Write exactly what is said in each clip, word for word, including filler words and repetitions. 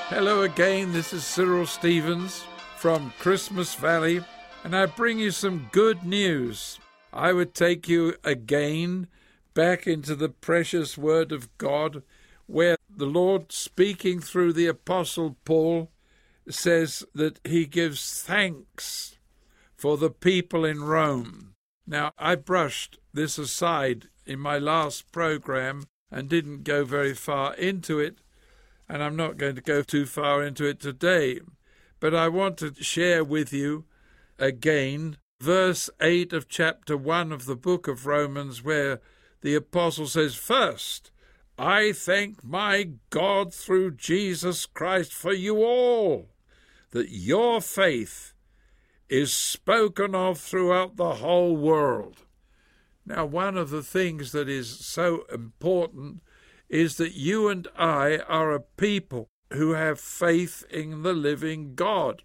Hello again, this is Cyril Stevens from Christmas Valley, and I bring you some good news. I would take you again back into the precious Word of God, where the Lord, speaking through the Apostle Paul, says that he gives thanks for the people in Rome. Now, I brushed this aside in my last program and didn't go very far into it, and I'm not going to go too far into it today, but I want to share with you again verse eight of chapter one of the book of Romans, where the apostle says, "First, I thank my God through Jesus Christ for you all, that your faith is spoken of throughout the whole world." Now, one of the things that is so important is that you and I are a people who have faith in the living God.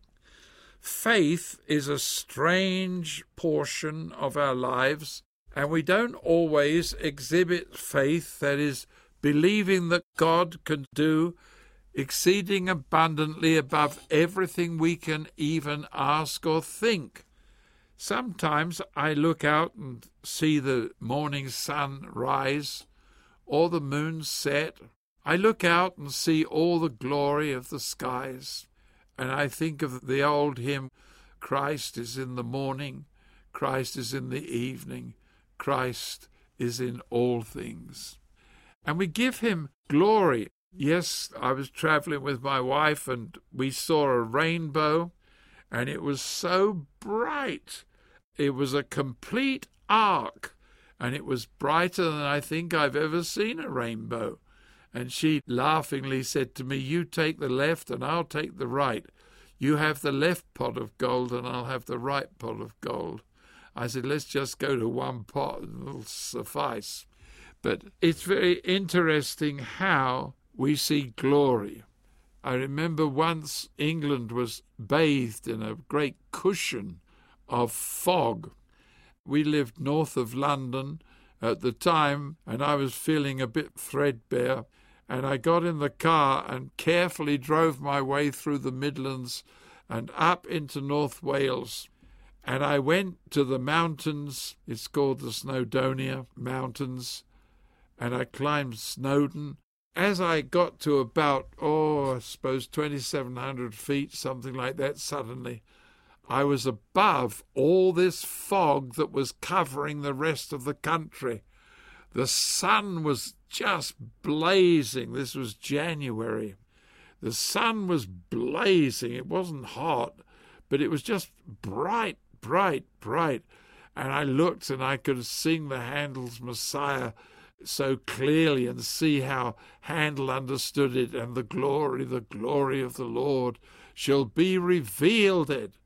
Faith is a strange portion of our lives, and we don't always exhibit faith that is believing that God can do exceeding abundantly above everything we can even ask or think. Sometimes I look out and see the morning sun rise or the moon set. I look out and see all the glory of the skies, and I think of the old hymn, "Christ is in the morning, Christ is in the evening, Christ is in all things." And we give him glory. Yes, I was traveling with my wife and we saw a rainbow, and it was so bright. It was a complete arc, and it was brighter than I think I've ever seen a rainbow. And she laughingly said to me, "You take the left and I'll take the right. You have the left pot of gold and I'll have the right pot of gold." I said, "Let's just go to one pot and it'll suffice." But it's very interesting how we see glory. I remember once England was bathed in a great cushion of fog. We lived north of London at the time, and I was feeling a bit threadbare, and I got in the car and carefully drove my way through the Midlands and up into North Wales. And I went to the mountains, it's called the Snowdonia Mountains, and I climbed Snowdon. As I got to about, oh, I suppose twenty-seven hundred feet, something like that, suddenly I was above all this fog that was covering the rest of the country. The sun was just blazing. This was January. The sun was blazing. It wasn't hot, but it was just bright, bright, bright. And I looked and I could sing the Handel's Messiah so clearly and see how Handel understood it. "And the glory, the glory of the Lord shall be revealed it."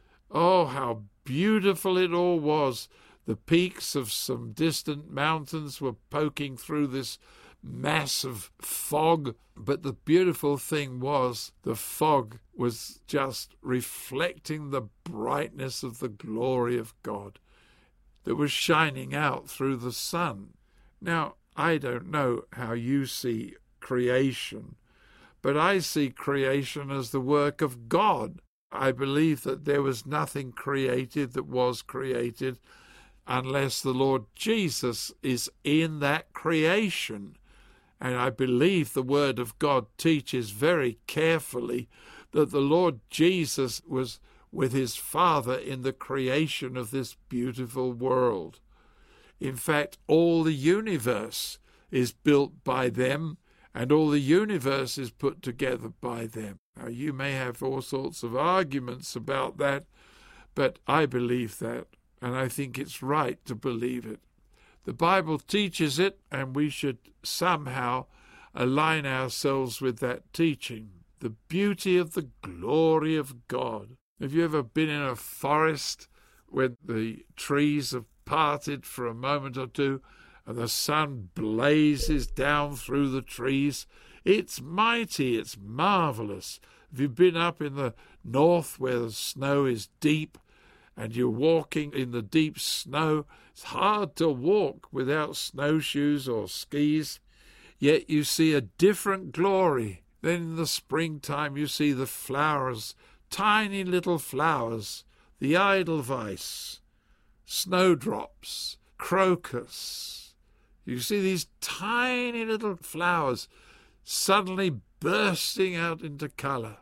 Oh, how beautiful it all was. The peaks of some distant mountains were poking through this mass of fog, but the beautiful thing was the fog was just reflecting the brightness of the glory of God that was shining out through the sun. Now, I don't know how you see creation, but I see creation as the work of God. I believe that there was nothing created that was created unless the Lord Jesus is in that creation. And I believe the Word of God teaches very carefully that the Lord Jesus was with his Father in the creation of this beautiful world. In fact, all the universe is built by them, and all the universe is put together by them. Now, you may have all sorts of arguments about that, but I believe that, and I think it's right to believe it. The Bible teaches it, and we should somehow align ourselves with that teaching. The beauty of the glory of God. Have you ever been in a forest when the trees have parted for a moment or two and the sun blazes down through the trees? It's mighty, it's marvellous. Have you been up in the north where the snow is deep and you're walking in the deep snow? It's hard to walk without snowshoes or skis, yet you see a different glory Then in the springtime you see the flowers, tiny little flowers, the edelweiss, snowdrops, crocus. You see these tiny little flowers suddenly bursting out into colour.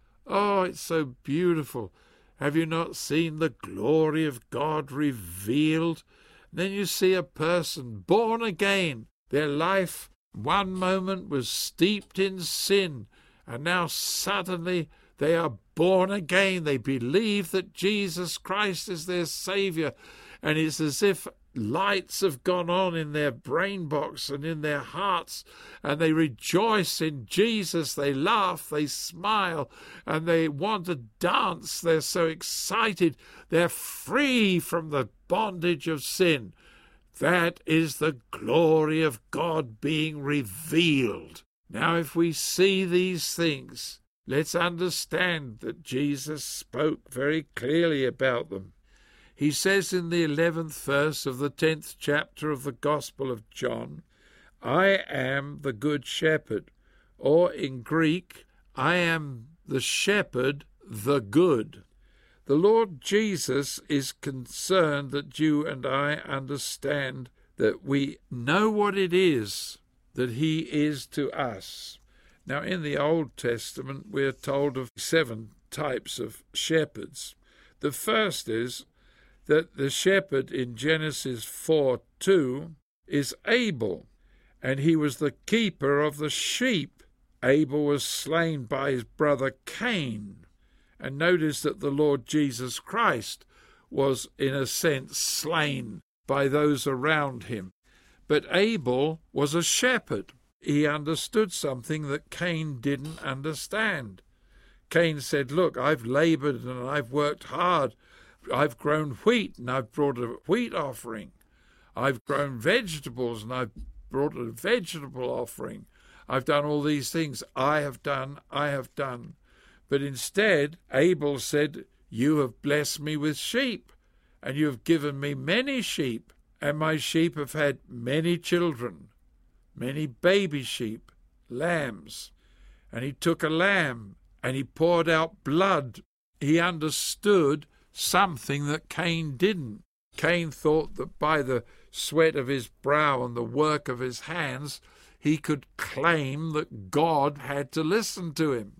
Oh, it's so beautiful. Have you not seen the glory of God revealed? Then you see a person born again. Their life one moment was steeped in sin, and now suddenly they are born again. They believe that Jesus Christ is their Saviour, and it's as if lights have gone on in their brain box and in their hearts, and they rejoice in Jesus. They laugh, they smile, and they want to dance. They're so excited. They're free from the bondage of sin. That is the glory of God being revealed. Now, if we see these things, let's understand that Jesus spoke very clearly about them. He says in the eleventh verse of the tenth chapter of the Gospel of John, I am the good shepherd, or in Greek, I am the shepherd, the good. The Lord Jesus is concerned that you and I understand that we know what it is that he is to us. Now, in the Old Testament, we're told of seven types of shepherds. The first is that the shepherd in Genesis four two is Abel, and he was the keeper of the sheep. Abel was slain by his brother Cain. And notice that the Lord Jesus Christ was, in a sense, slain by those around him. But Abel was a shepherd. He understood something that Cain didn't understand. Cain said, look, I've laboured and I've worked hard. I've grown wheat and I've brought a wheat offering. I've grown vegetables and I've brought a vegetable offering. I've done all these things. I have done, I have done. But instead, Abel said, you have blessed me with sheep, and you have given me many sheep, and my sheep have had many children, many baby sheep, lambs. And he took a lamb, and he poured out blood. He understood something that Cain didn't. Cain thought that by the sweat of his brow and the work of his hands, he could claim that God had to listen to him.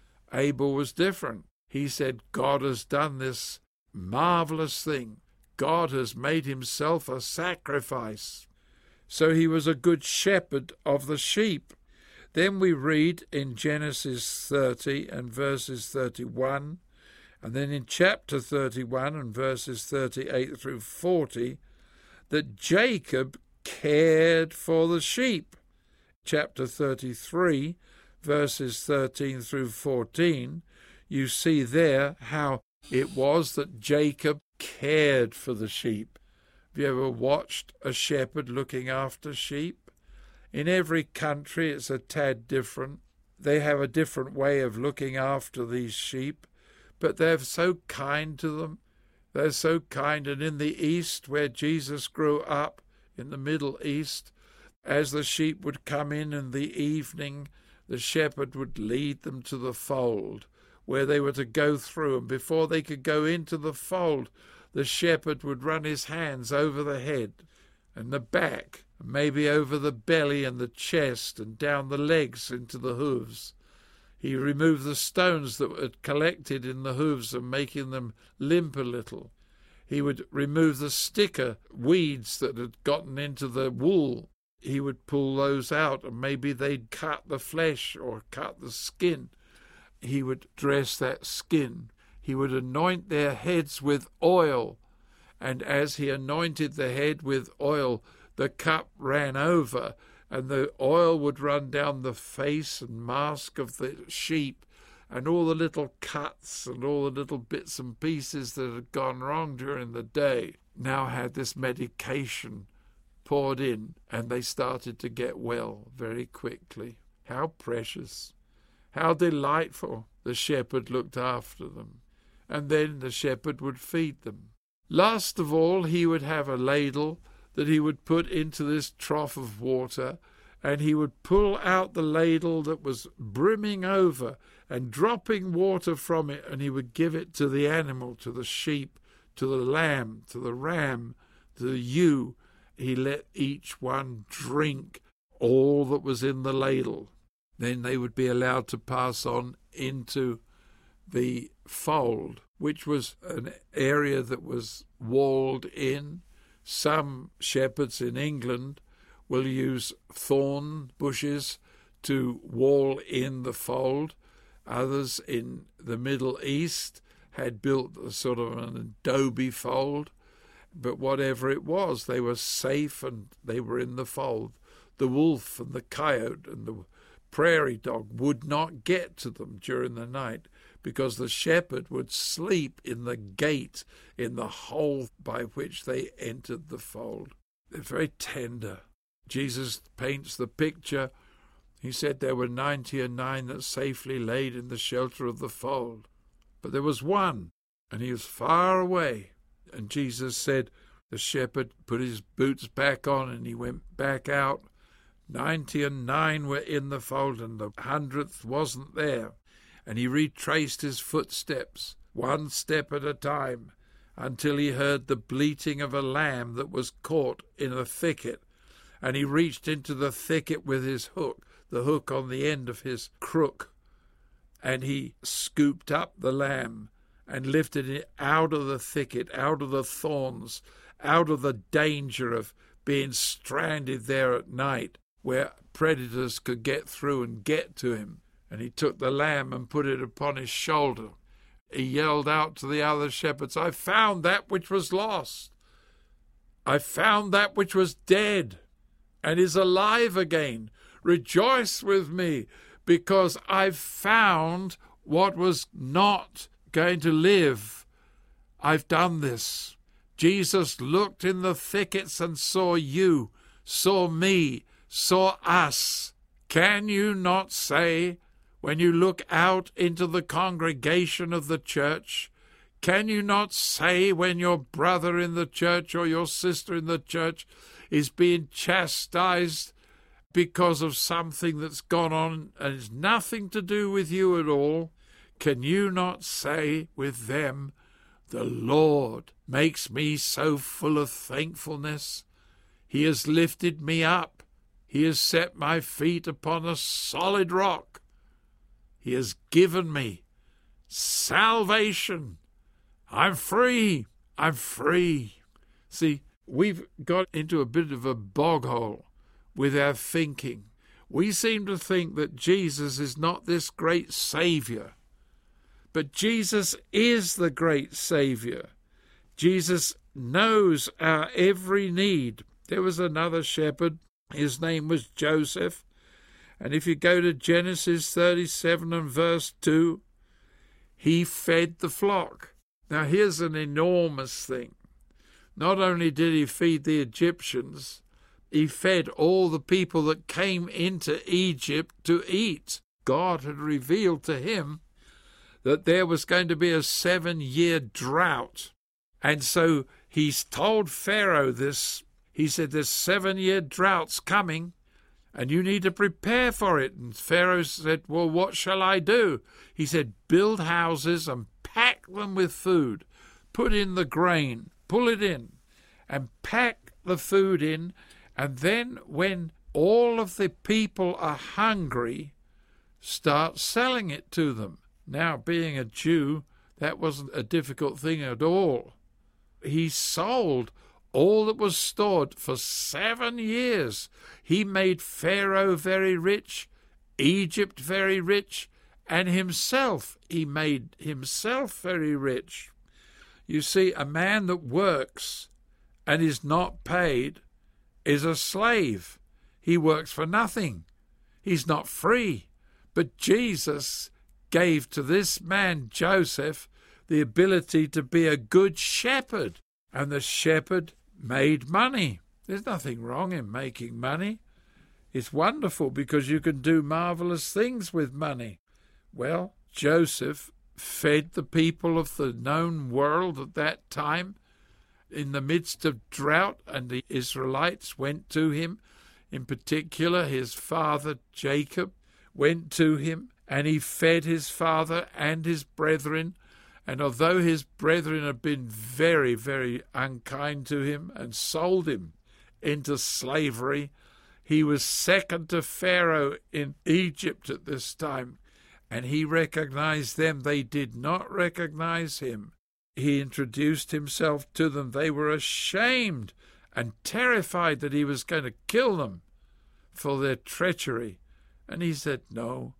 Abel was different. He said, God has done this marvelous thing. God has made himself a sacrifice. So he was a good shepherd of the sheep. Then we read in Genesis thirty and verses thirty-one, and then in chapter thirty-one and verses thirty-eight through forty, that Jacob cared for the sheep. Chapter thirty-three, verses thirteen through fourteen, you see there how it was that Jacob cared for the sheep. Have you ever watched a shepherd looking after sheep? In every country it's a tad different. They have a different way of looking after these sheep, but they're so kind to them. They're so kind. And in the East, where Jesus grew up, in the Middle East, as the sheep would come in in the evening, the shepherd would lead them to the fold where they were to go through, and before they could go into the fold, the shepherd would run his hands over the head and the back, maybe over the belly and the chest and down the legs into the hooves. He removed the stones that had collected in the hooves and making them limp a little. He would remove the sticker weeds that had gotten into the wool. He would pull those out, and maybe they'd cut the flesh or cut the skin. He would dress that skin. He would anoint their heads with oil, and as he anointed the head with oil, the cup ran over, and the oil would run down the face and mask of the sheep, and all the little cuts and all the little bits and pieces that had gone wrong during the day now had this medication poured in, and they started to get well very quickly. How precious, how delightful. The shepherd looked after them, and then the shepherd would feed them. Last of all, he would have a ladle that he would put into this trough of water, and he would pull out the ladle that was brimming over and dropping water from it, and he would give it to the animal, to the sheep, to the lamb, to the ram, to the ewe. He let each one drink all that was in the ladle. Then they would be allowed to pass on into the fold, which was an area that was walled in. Some shepherds in England will use thorn bushes to wall in the fold. Others in the Middle East had built a sort of an adobe fold. But whatever it was, they were safe and they were in the fold. The wolf and the coyote and the prairie dog would not get to them during the night, because the shepherd would sleep in the gate, in the hole by which they entered the fold. They're very tender. Jesus paints the picture. He said there were ninety and nine that safely laid in the shelter of the fold. But there was one, and he was far away. And Jesus said, the shepherd put his boots back on and he went back out. Ninety and nine were in the fold, and the hundredth wasn't there. And he retraced his footsteps, one step at a time, until he heard the bleating of a lamb that was caught in a thicket. And he reached into the thicket with his hook, the hook on the end of his crook, and he scooped up the lamb and lifted it out of the thicket, out of the thorns, out of the danger of being stranded there at night where predators could get through and get to him. And he took the lamb and put it upon his shoulder. He yelled out to the other shepherds, I found that which was lost. I found that which was dead and is alive again. Rejoice with me, because I've found what was not going to live. I've done this. Jesus looked in the thickets and saw you, saw me, saw us. Can you not say, when you look out into the congregation of the church, can you not say when your brother in the church or your sister in the church is being chastised because of something that's gone on and it's nothing to do with you at all, can you not say with them, the Lord makes me so full of thankfulness. He has lifted me up. He has set my feet upon a solid rock. He has given me salvation. I'm free. I'm free. See, we've got into a bit of a bog hole with our thinking. We seem to think that Jesus is not this great Saviour. But Jesus is the great Saviour. Jesus knows our every need. There was another shepherd. His name was Joseph. And if you go to Genesis thirty-seven and verse two, he fed the flock. Now here's an enormous thing. Not only did he feed the Egyptians, he fed all the people that came into Egypt to eat. God had revealed to him that there was going to be a seven-year drought. And so he's told Pharaoh this. He said, there's seven-year droughts coming, and you need to prepare for it. And Pharaoh said, well, what shall I do? He said, build houses and pack them with food. Put in the grain, pull it in, and pack the food in. And then when all of the people are hungry, start selling it to them. Now, being a Jew, that wasn't a difficult thing at all. He sold all that was stored for seven years. He made Pharaoh very rich, Egypt very rich, and himself, he made himself very rich. You see, a man that works and is not paid is a slave. He works for nothing. He's not free. But Jesus gave to this man, Joseph, the ability to be a good shepherd. And the shepherd made money. There's nothing wrong in making money. It's wonderful because you can do marvelous things with money. Well, Joseph fed the people of the known world at that time in the midst of drought, and the Israelites went to him. In particular, his father Jacob went to him, and he fed his father and his brethren. And although his brethren had been very, very unkind to him and sold him into slavery, he was second to Pharaoh in Egypt at this time, and he recognized them. They did not recognize him. He introduced himself to them. They were ashamed and terrified that he was going to kill them for their treachery. And he said, no,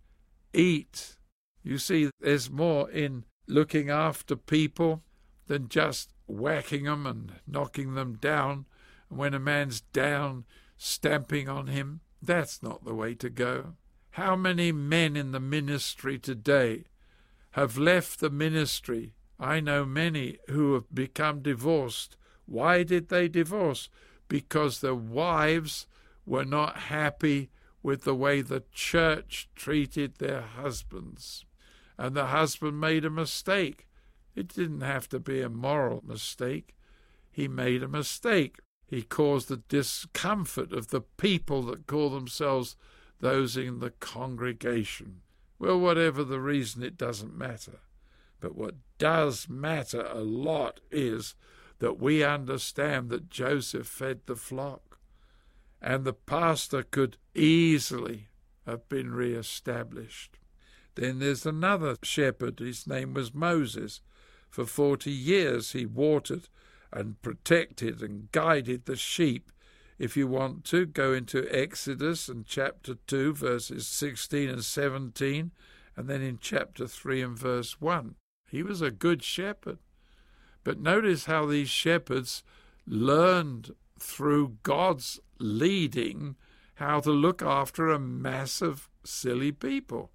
eat. You see, there's more in looking after people than just whacking them and knocking them down. And when a man's down, stamping on him, that's not the way to go. How many men in the ministry today have left the ministry? I know many who have become divorced. Why did they divorce? Because their wives were not happy with the way the church treated their husbands. And the husband made a mistake. It didn't have to be a moral mistake. He made a mistake. He caused the discomfort of the people that call themselves those in the congregation. Well, whatever the reason, it doesn't matter. But what does matter a lot is that we understand that Joseph fed the flock, and the pastor could easily have been re-established. Then there's another shepherd. His name was Moses. For forty years he watered and protected and guided the sheep. If you want to, go into Exodus and chapter two, verses sixteen and seventeen, and then in chapter three and verse one. He was a good shepherd. But notice how these shepherds learned through God's leading how to look after a mass of silly people.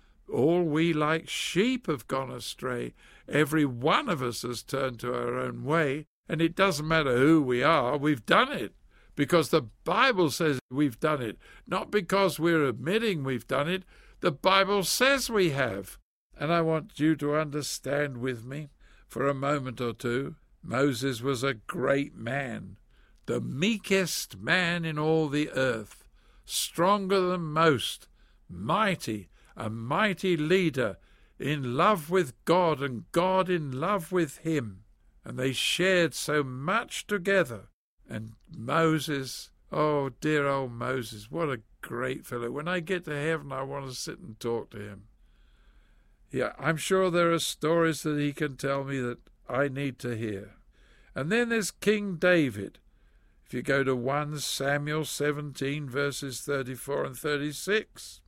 All we like sheep have gone astray. Every one of us has turned to our own way, and it doesn't matter who we are, we've done it. Because the Bible says we've done it, not because we're admitting we've done it. The Bible says we have. And I want you to understand with me for a moment or two, Moses was a great man, the meekest man in all the earth, stronger than most, mighty, a mighty leader, in love with God and God in love with him. And they shared so much together. And Moses, oh, dear old Moses, what a great fellow. When I get to heaven, I want to sit and talk to him. Yeah, I'm sure there are stories that he can tell me that I need to hear. And then there's King David. If you go to First Samuel seventeen, verses thirty-four and thirty-six,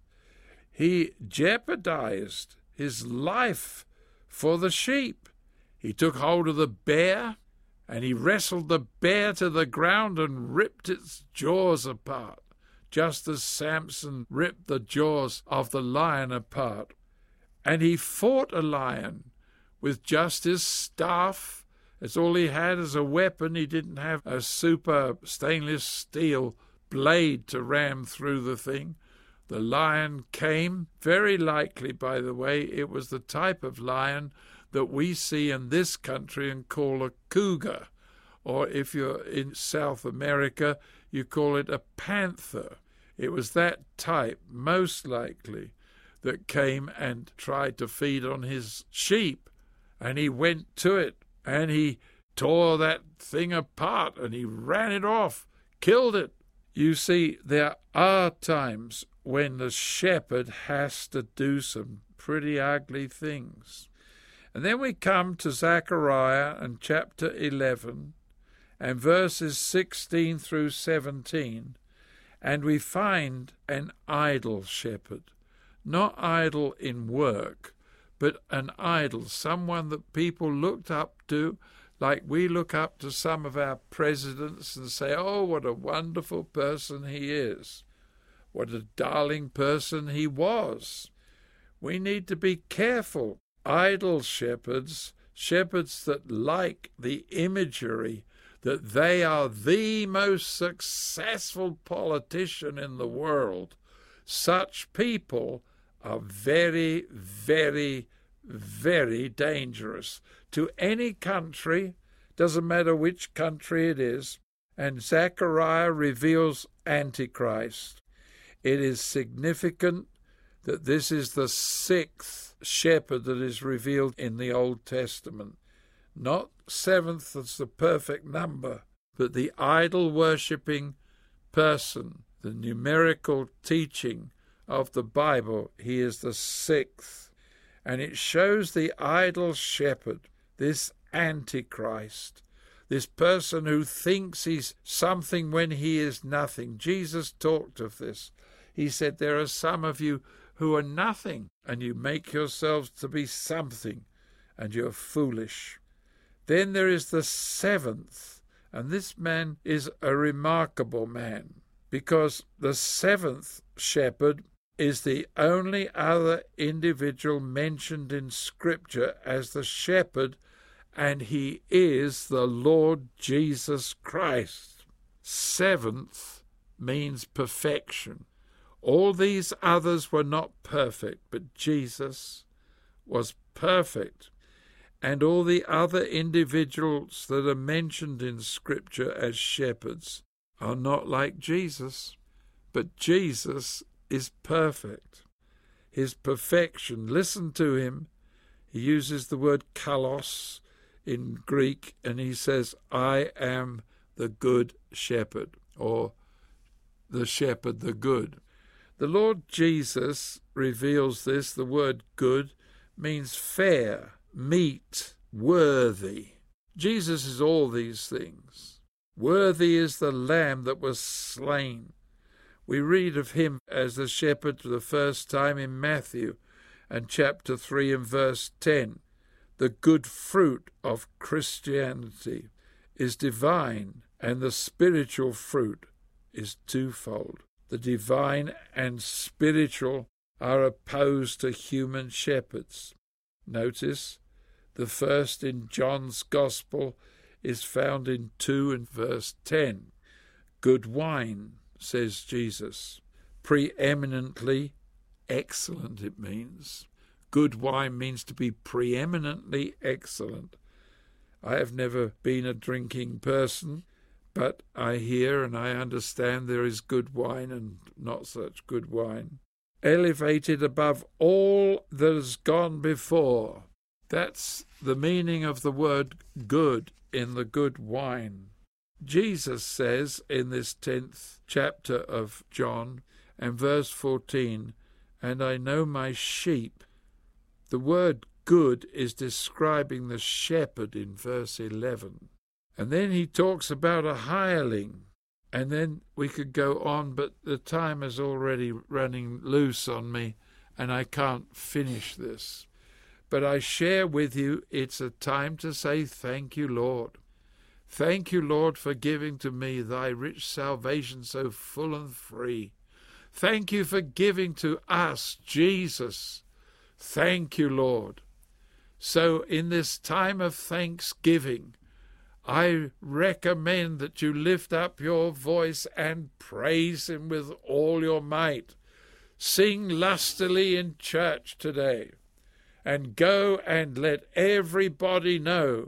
he jeopardized his life for the sheep. He took hold of the bear, and he wrestled the bear to the ground and ripped its jaws apart, just as Samson ripped the jaws of the lion apart. And he fought a lion with just his staff. It's all he had as a weapon. He didn't have a super stainless steel blade to ram through the thing. The lion came, very likely, by the way, it was the type of lion that we see in this country and call a cougar. Or if you're in South America, you call it a panther. It was that type, most likely, that came and tried to feed on his sheep. And he went to it, and he tore that thing apart, and he ran it off, killed it. You see, there are times when the shepherd has to do some pretty ugly things. And then we come to Zechariah and chapter eleven and verses sixteen through seventeen, and we find an idle shepherd. Not idle in work, but an idol, someone that people looked up to, like we look up to some of our presidents and say, oh, what a wonderful person he is. What a darling person he was. We need to be careful. Idle shepherds, shepherds that like the imagery that they are the most successful politician in the world, such people are very, very, very dangerous to any country. Doesn't matter which country it is. And Zechariah reveals Antichrist. It is significant that this is the sixth shepherd that is revealed in the Old Testament. Not seventh as the perfect number, but the idol-worshipping person, the numerical teaching of the Bible. He is the sixth. And it shows the idol shepherd, this Antichrist, this person who thinks he's something when he is nothing. Jesus talked of this. He said, there are some of you who are nothing, and you make yourselves to be something, and you're foolish. Then there is the seventh, and this man is a remarkable man, because the seventh shepherd is the only other individual mentioned in Scripture as the shepherd, and he is the Lord Jesus Christ. Seventh means perfection. All these others were not perfect, but Jesus was perfect. And all the other individuals that are mentioned in Scripture as shepherds are not like Jesus, but Jesus is perfect. His perfection, listen to him. He uses the word kalos in Greek, and he says, I am the good shepherd, or the shepherd the good. The Lord Jesus reveals this. The word good means fair, meet, worthy. Jesus is all these things. Worthy is the Lamb that was slain. We read of him as the shepherd for the first time in Matthew and chapter three and verse ten. The good fruit of Christianity is divine, and the spiritual fruit is twofold. The divine and spiritual are opposed to human shepherds. Notice the first in John's Gospel is found in two and verse ten. Good wine, says Jesus. Preeminently excellent, it means. Good wine means to be preeminently excellent. I have never been a drinking person, but I hear and I understand there is good wine and not such good wine. Elevated above all that has gone before. That's the meaning of the word good in the good wine. Jesus says in this tenth chapter of John and verse fourteen, and I know my sheep. The word good is describing the shepherd in verse eleven. And then he talks about a hireling. And then we could go on, but the time is already running loose on me, and I can't finish this. But I share with you, it's a time to say thank you, Lord. Thank you, Lord, for giving to me thy rich salvation so full and free. Thank you for giving to us Jesus. Thank you, Lord. So in this time of thanksgiving, I recommend that you lift up your voice and praise him with all your might. Sing lustily in church today, and go and let everybody know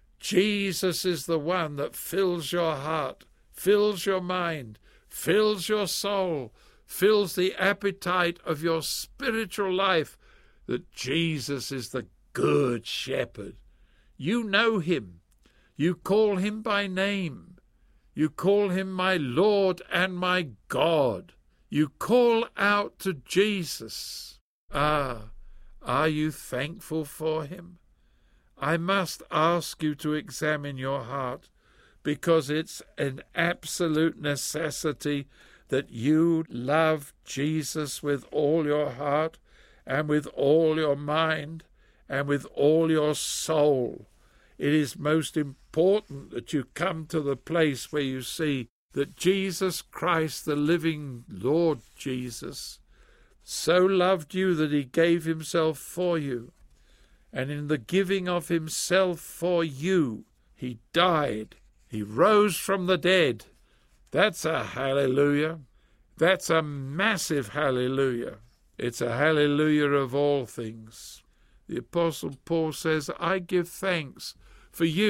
Jesus is the one that fills your heart, fills your mind, fills your soul, fills the appetite of your spiritual life, that Jesus is the good shepherd. You know him. You call him by name. You call him my Lord and my God. You call out to Jesus. Ah, are you thankful for him? I must ask you to examine your heart, because it's an absolute necessity that you love Jesus with all your heart and with all your mind and with all your soul. It is most important that you come to the place where you see that Jesus Christ, the living Lord Jesus, so loved you that he gave himself for you. And in the giving of himself for you, he died. He rose from the dead. That's a hallelujah. That's a massive hallelujah. It's a hallelujah of all things. The Apostle Paul says, I give thanks for you,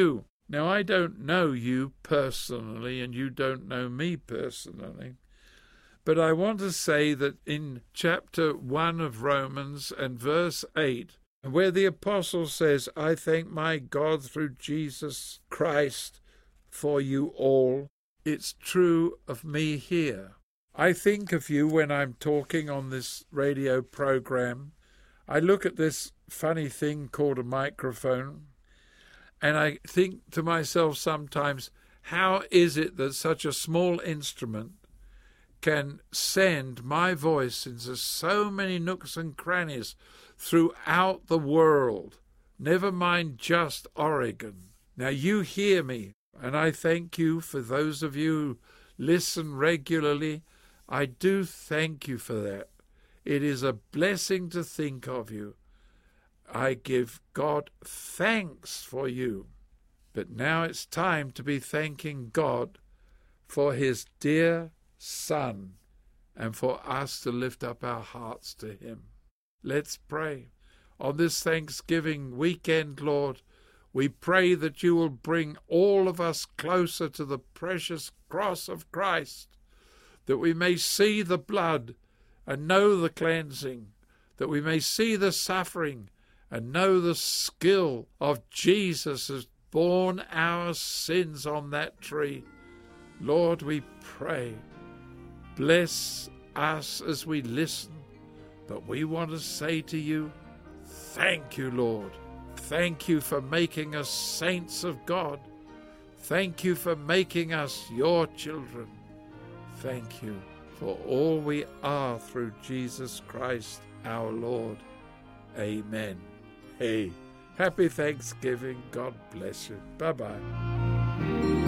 Now, I don't know you personally, and you don't know me personally, but I want to say that in chapter one of Romans and verse eight, where the apostle says, I thank my God through Jesus Christ for you all, it's true of me here. I think of you when I'm talking on this radio program. I look at this funny thing called a microphone, and I think to myself sometimes, how is it that such a small instrument can send my voice into so many nooks and crannies throughout the world, never mind just Oregon? Now you hear me, and I thank you for those of you who listen regularly. I do thank you for that. It is a blessing to think of you. I give God thanks for you. But now it's time to be thanking God for his dear Son and for us to lift up our hearts to him. Let's pray. On this Thanksgiving weekend, Lord, we pray that you will bring all of us closer to the precious cross of Christ, that we may see the blood and know the cleansing, that we may see the suffering and know the skill of Jesus has borne our sins on that tree. Lord, we pray, bless us as we listen, but we want to say to you, thank you, Lord. Thank you for making us saints of God. Thank you for making us your children. Thank you for all we are through Jesus Christ our Lord. Amen. Hey, happy Thanksgiving. God bless you. Bye-bye.